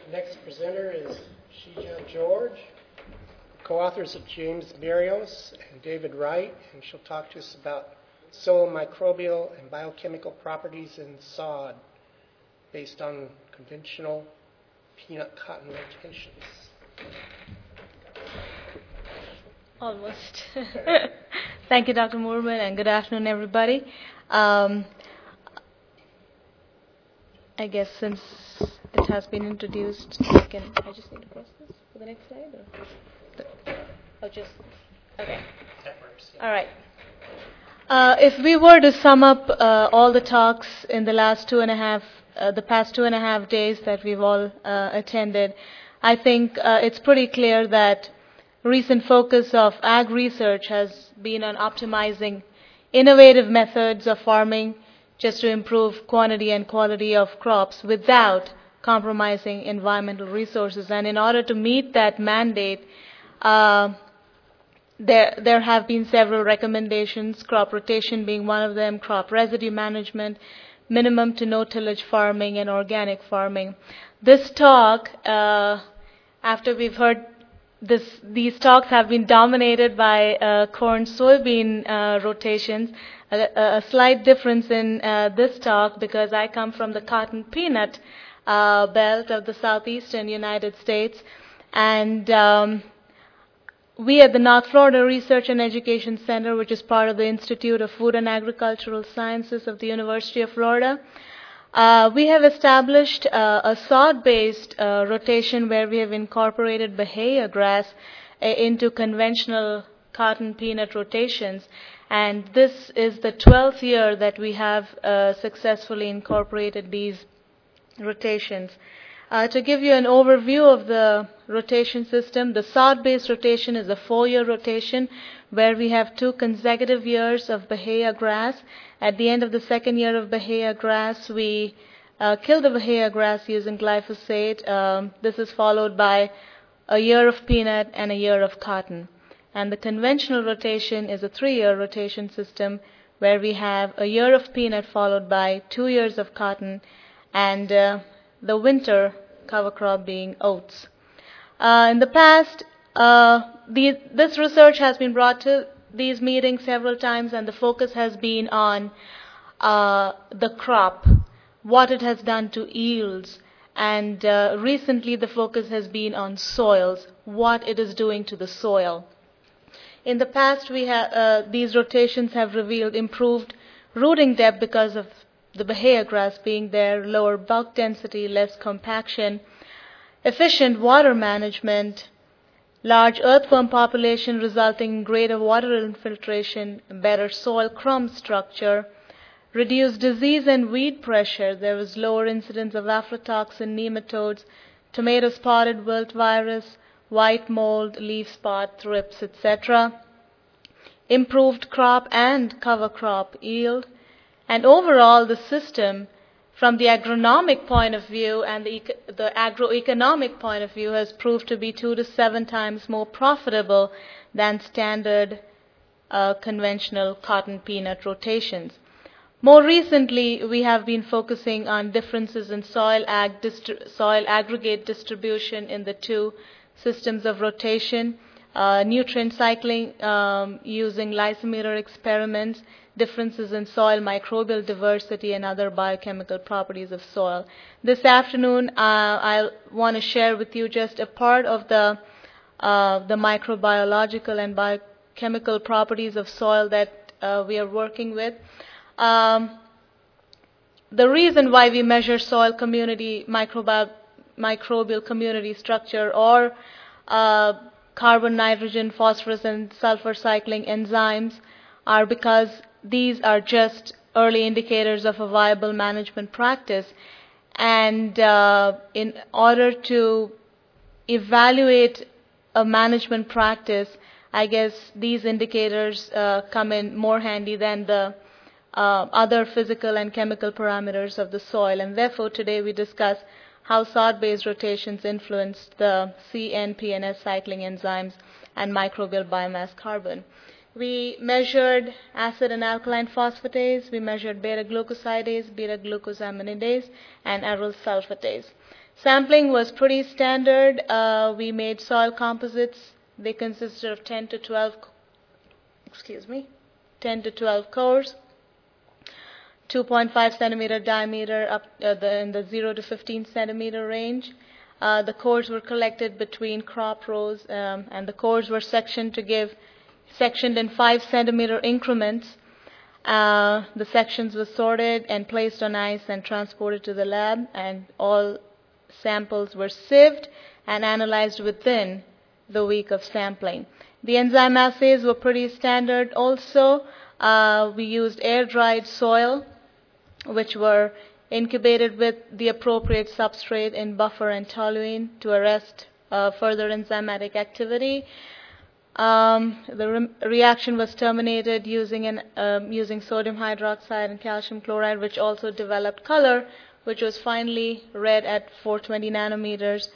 Next presenter is Shija George, co-authors of James Berrios and David Wright, and she'll talk to us about soil microbial and biochemical properties in sod based on conventional peanut cotton rotations. Almost. Thank you, Dr. Moorman, and good afternoon, everybody. I guess since it has been introduced, I just need to press this for the next slide? Okay. That works. Yeah. All right. If we were to sum up all the talks in the past 2.5 days that we've all attended, I think it's pretty clear that recent focus of ag research has been on optimizing innovative methods of farming just to improve quantity and quality of crops without compromising environmental resources. And in order to meet that mandate, there have been several recommendations, crop rotation being one of them, crop residue management, minimum to no tillage farming, and organic farming. This talk, after we've heard these talks have been dominated by corn-soybean rotations. A slight difference in this talk, because I come from the cotton peanut belt of the southeastern United States, and we at the North Florida Research and Education Center, which is part of the Institute of Food and Agricultural Sciences of the University of Florida, we have established a sod-based rotation where we have incorporated Bahia grass into conventional cotton peanut rotations. And this is the 12th year that we have successfully incorporated these rotations. To give you an overview of the rotation system, the sod-based rotation is a 4-year rotation where we have 2 consecutive years of Bahia grass. At the end of the 2nd year of Bahia grass, we kill the Bahia grass using glyphosate. This is followed by a year of peanut and a year of cotton. And the conventional rotation is a 3-year rotation system where we have a year of peanut followed by 2 years of cotton, and the winter cover crop being oats. In the past, this research has been brought to these meetings several times, and the focus has been on the crop, what it has done to yields, and recently the focus has been on soils, what it is doing to the soil. In the past, these rotations have revealed improved rooting depth because of the Bahia grass being there, lower bulk density, less compaction, efficient water management, large earthworm population resulting in greater water infiltration, better soil crumb structure, reduced disease and weed pressure. There was lower incidence of aflatoxin, nematodes, tomato spotted wilt virus, white mold, leaf spot, thrips, etc. Improved crop and cover crop yield. And overall, the system, from the agronomic point of view and the agroeconomic point of view, has proved to be 2 to 7 times more profitable than standard conventional cotton peanut rotations. More recently, we have been focusing on differences in soil aggregate distribution in the 2 systems of rotation, nutrient cycling using lysometer experiments, differences in soil microbial diversity, and other biochemical properties of soil. This afternoon, I want to share with you just a part of the microbiological and biochemical properties of soil that we are working with. The reason why we measure soil community, microbial community structure, or carbon, nitrogen, phosphorus, and sulfur cycling enzymes are because these are just early indicators of a viable management practice. And in order to evaluate a management practice, I guess these indicators come in more handy than the other physical and chemical parameters of the soil. And therefore, today we discuss how sod-based rotations influence the C, N, P, and S cycling enzymes and microbial biomass carbon. We measured acid and alkaline phosphatase, we measured beta-glucosidase, beta-glucosaminidase, and aryl sulfatase. Sampling was pretty standard. We made soil composites. They consisted of 10 to 12 cores, 2.5 centimeter diameter up in the 0 to 15 centimeter range. The cores were collected between crop rows, and the cores were sectioned in 5 centimeter increments. The sections were sorted and placed on ice and transported to the lab, and all samples were sieved and analyzed within the week of sampling. The enzyme assays were pretty standard also. We used air-dried soil, which were incubated with the appropriate substrate in buffer and toluene to arrest further enzymatic activity. The reaction was terminated using sodium hydroxide and calcium chloride, which also developed color, which was finally red at 420 nanometers.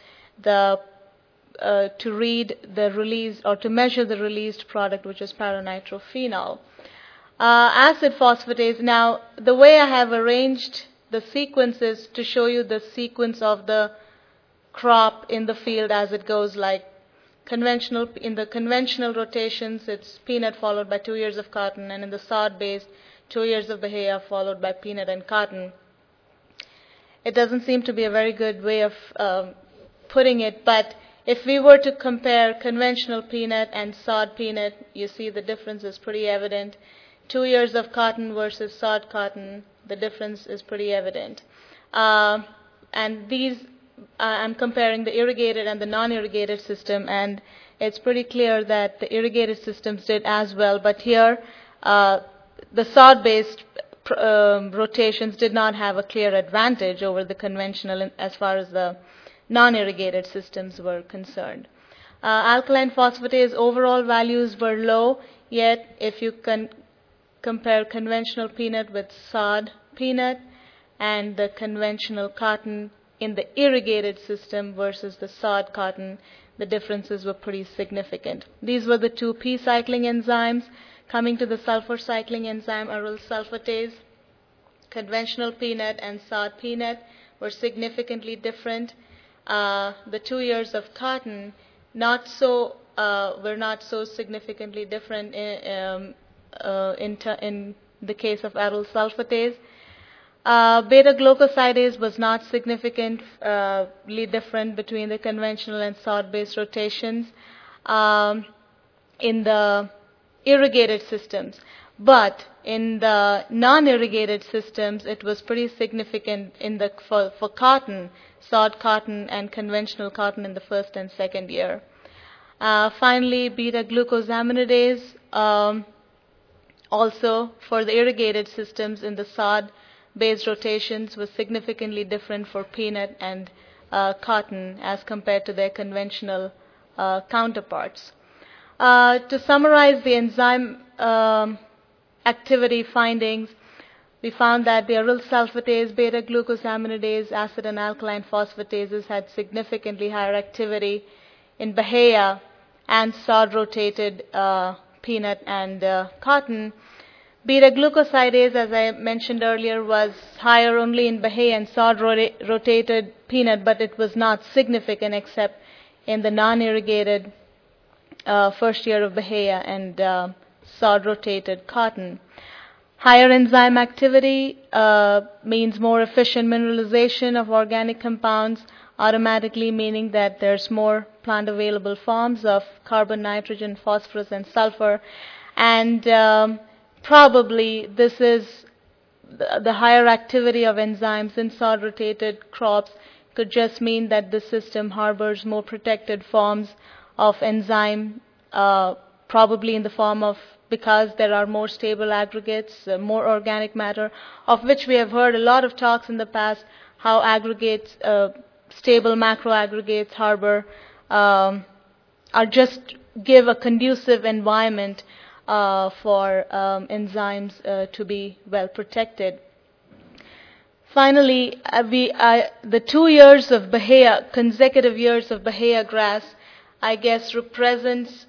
To read the release or to measure the released product, which is paranitrophenol. Acid phosphatase. Now, the way I have arranged the sequence is to show you the sequence of the crop in the field as it goes, like in the conventional rotations, it's peanut followed by 2 years of cotton, and in the sod-based, 2 years of Bahia followed by peanut and cotton. It doesn't seem to be a very good way of putting it, but if we were to compare conventional peanut and sod peanut, you see the difference is pretty evident. 2 years of cotton versus sod cotton, the difference is pretty evident. And these, I'm comparing the irrigated and the non-irrigated system, and it's pretty clear that the irrigated systems did as well, but here the sod-based rotations did not have a clear advantage over the conventional as far as the non-irrigated systems were concerned. Alkaline phosphatase overall values were low, yet if you can compare conventional peanut with sod peanut and the conventional cotton in the irrigated system versus the sod cotton, the differences were pretty significant. These were the two P-cycling enzymes. Coming to the sulfur cycling enzyme, aryl sulfatase, conventional peanut and sod peanut were significantly different. The 2 years of cotton were not so significantly different in the case of aryl sulfatase. Beta-glucosidase was not significantly different between the conventional and sod-based rotations in the irrigated systems. But in the non-irrigated systems, it was pretty significant for cotton, sod cotton and conventional cotton in the first and second year. Finally, beta-glucosaminidase, also for the irrigated systems in the sod-based rotations, was significantly different for peanut and cotton as compared to their conventional counterparts. To summarize the enzyme activity findings, we found that the aryl sulfatase, beta-glucosaminidase, acid and alkaline phosphatases had significantly higher activity in Bahia and sod-rotated peanut and cotton. Beta-glucosidase, as I mentioned earlier, was higher only in Bahia and sod-rotated peanut, but it was not significant except in the non-irrigated first year of Bahia and sod-rotated cotton. Higher enzyme activity means more efficient mineralization of organic compounds, automatically meaning that there's more plant available forms of carbon, nitrogen, phosphorus, and sulfur. And probably this is the higher activity of enzymes in sod-rotated crops could just mean that the system harbors more protected forms of enzyme, probably in the form of, because there are more stable aggregates, more organic matter, of which we have heard a lot of talks in the past, how aggregates, stable macroaggregates harbor, are just give a conducive environment for enzymes to be well protected. Finally, the 2 years of Bahia, consecutive years of Bahia grass, I guess represents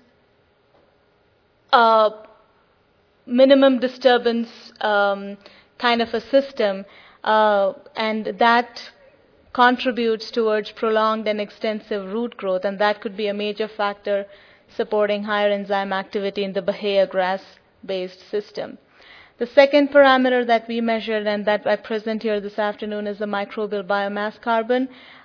minimum disturbance kind of a system, and that contributes towards prolonged and extensive root growth, and that could be a major factor supporting higher enzyme activity in the Bahia grass-based system. The second parameter that we measured and that I present here this afternoon is the microbial biomass carbon.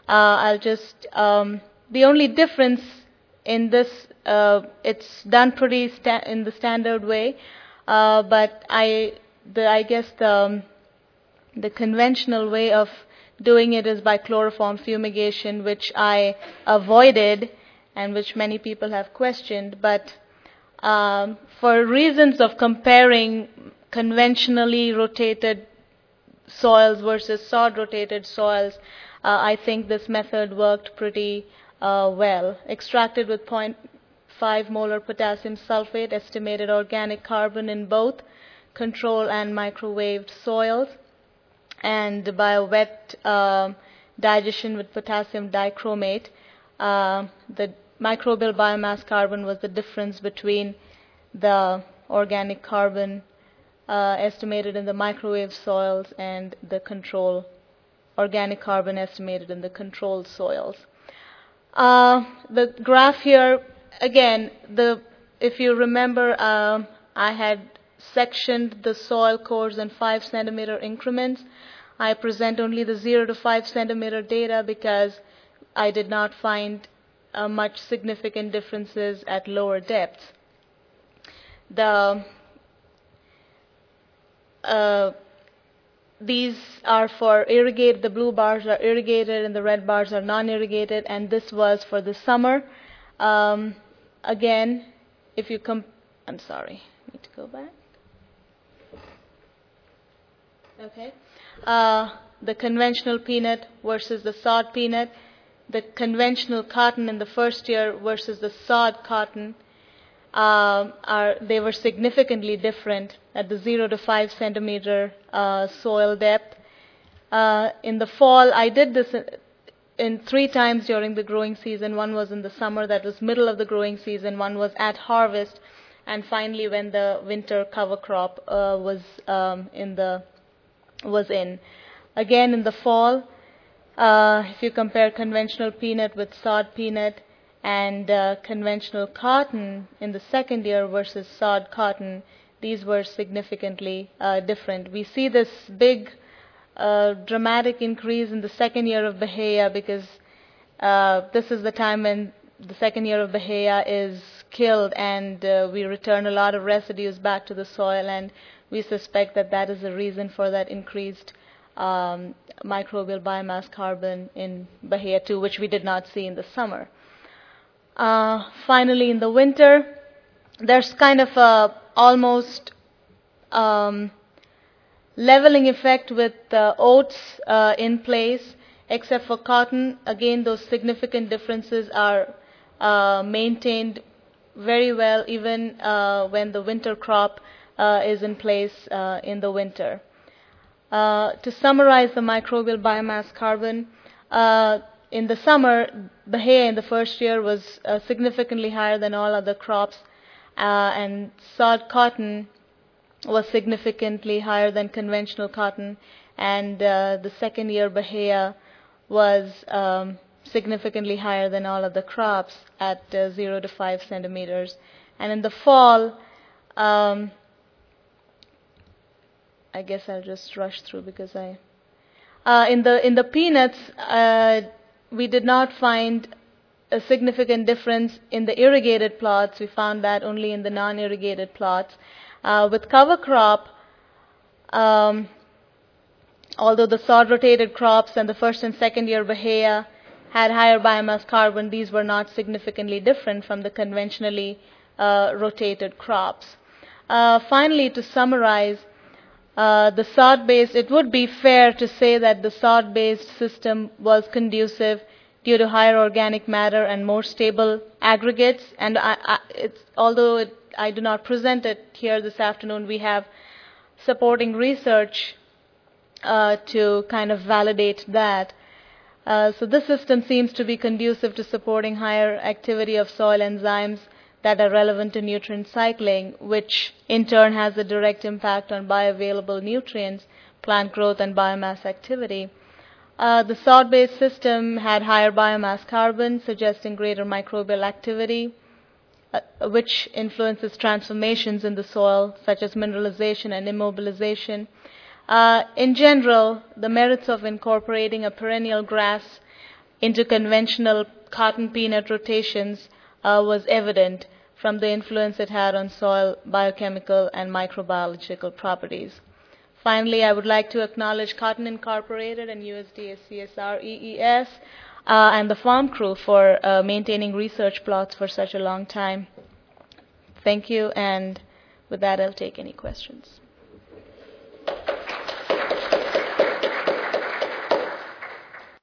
The only difference in this, it's done pretty in the standard way, but I guess the conventional way of doing it is by chloroform fumigation, which I avoided and which many people have questioned. But for reasons of comparing conventionally rotated soils versus sod-rotated soils, I think this method worked pretty well. Extracted with 0.5 molar potassium sulfate, estimated organic carbon in both control and microwaved soils, and by a wet digestion with potassium dichromate, the microbial biomass carbon was the difference between the organic carbon estimated in the microwave soils and the control organic carbon estimated in the controlled soils. The graph here, again, if you remember, I had sectioned the soil cores in 5 centimeter increments. I present only the 0 to 5 centimeter data because I did not find much significant differences at lower depths. These are for irrigated, the blue bars are irrigated and the red bars are non-irrigated, and this was for the summer. Again, if you I'm sorry, I need to go back. Okay. The conventional peanut versus the sod peanut, the conventional cotton in the first year versus the sod cotton, they were significantly different at the 0 to 5 centimeter soil depth. In the fall, I did this in 3 times during the growing season. One was in the summer, that was middle of the growing season. One was at harvest, and finally when the winter cover crop was in. Again, in the fall, if you compare conventional peanut with sod peanut and conventional cotton in the second year versus sod cotton, these were significantly different. We see this big dramatic increase in the second year of Bahia because this is the time when the second year of Bahia is killed and we return a lot of residues back to the soil, and we suspect that that is the reason for that increased microbial biomass carbon in Bahia 2, which we did not see in the summer. Finally, in the winter, there's kind of a almost leveling effect with oats in place, except for cotton. Again, those significant differences are maintained very well even when the winter crop is in place in the winter. To summarize the microbial biomass carbon, in the summer, Bahia in the first year was significantly higher than all other crops, and sod cotton was significantly higher than conventional cotton, and the second year Bahia was significantly higher than all other crops at 0 to 5 centimeters. And in the fall, I guess I'll just rush through because in the peanuts, we did not find a significant difference in the irrigated plots. We found that only in the non-irrigated plots. With cover crop, although the sod-rotated crops and the first and second year Bahia had higher biomass carbon, these were not significantly different from the conventionally rotated crops. Finally, to summarize, the sod-based, it would be fair to say that the sod-based system was conducive due to higher organic matter and more stable aggregates. And although I do not present it here this afternoon, we have supporting research to kind of validate that. So this system seems to be conducive to supporting higher activity of soil enzymes that are relevant to nutrient cycling, which in turn has a direct impact on bioavailable nutrients, plant growth, and biomass activity. The sod-based system had higher biomass carbon, suggesting greater microbial activity, which influences transformations in the soil, such as mineralization and immobilization. In general, the merits of incorporating a perennial grass into conventional cotton peanut rotations was evident from the influence it had on soil biochemical and microbiological properties. Finally, I would like to acknowledge Cotton Incorporated and USDA CSR EES and the farm crew for maintaining research plots for such a long time. Thank you, and with that, I'll take any questions.